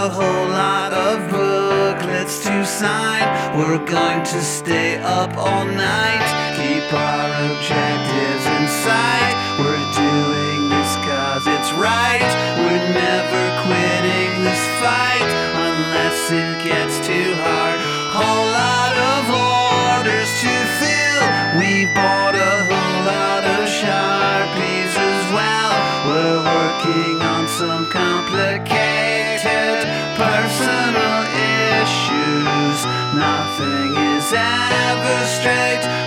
a whole lot of booklets to sign. We're going to stay up all night, keep our objectives in sight. We're doing this 'cause it's right. We're never quitting this fight unless it gets too hard. Whole lot of orders to fill. We bought a whole lot of Sharpies as well. We're working on some complicated personal issues. Nothing is ever straight.